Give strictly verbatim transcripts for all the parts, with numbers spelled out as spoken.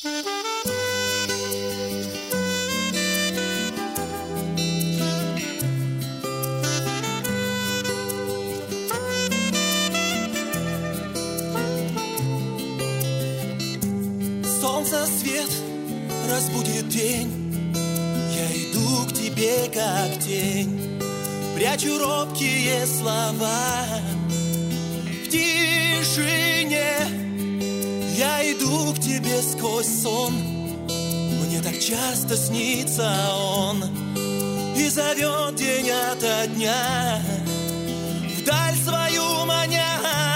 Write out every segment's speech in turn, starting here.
Солнце свет разбудит день, я иду к тебе как тень, прячу робкие слова в тишине. Я иду к тебе сквозь сон, мне так часто снится он, и зовет день ото дня вдаль свою маня.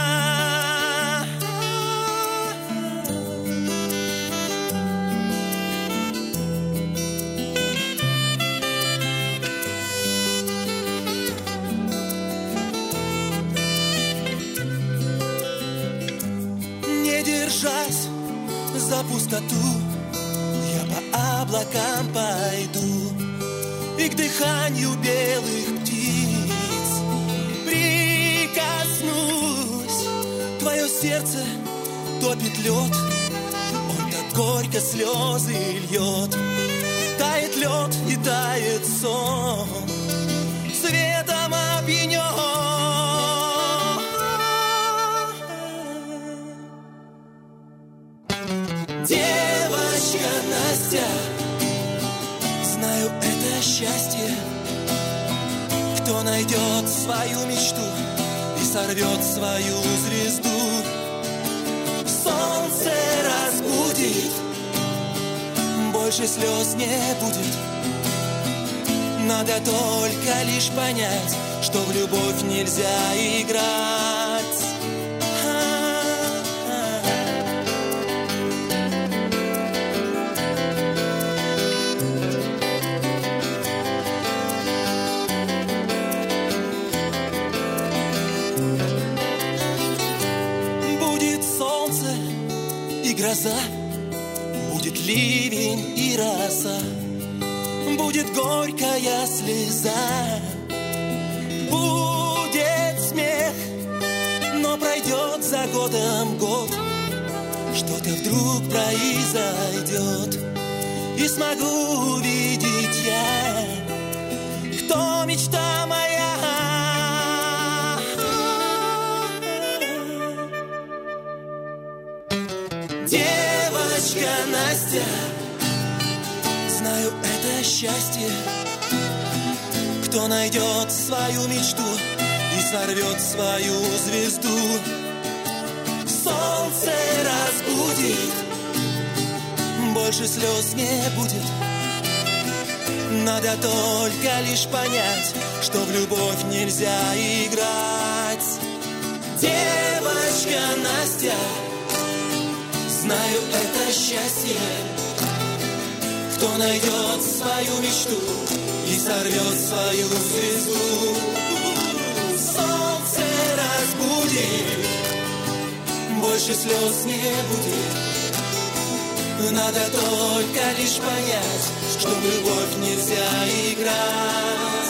Держась за пустоту, я по облакам пойду и к дыханию белых птиц прикоснусь. Твое сердце топит лед, он так горько слезы льет. Тает лед и тает сон, светом опьянет. Девочка Настя, знаю, это счастье. Кто найдет свою мечту и сорвет свою звезду, солнце разбудит, больше слез не будет. Надо только лишь понять, что в любовь нельзя играть. Гроза, будет ливень и роса, будет горькая слеза, будет смех, но пройдет за годом год, что-то вдруг произойдет, и смогу увидеть я, кто мечта моя. Девочка Настя, знаю, это счастье. Кто найдет свою мечту и сорвет свою звезду, солнце разбудит, больше слез не будет. Надо только лишь понять, что в любовь нельзя играть. Девочка Настя, знаю, это счастье. Кто найдет свою мечту и сорвет свою звезду, солнце разбудит, больше слез не будет. Надо только лишь понять, что в любовь нельзя играть.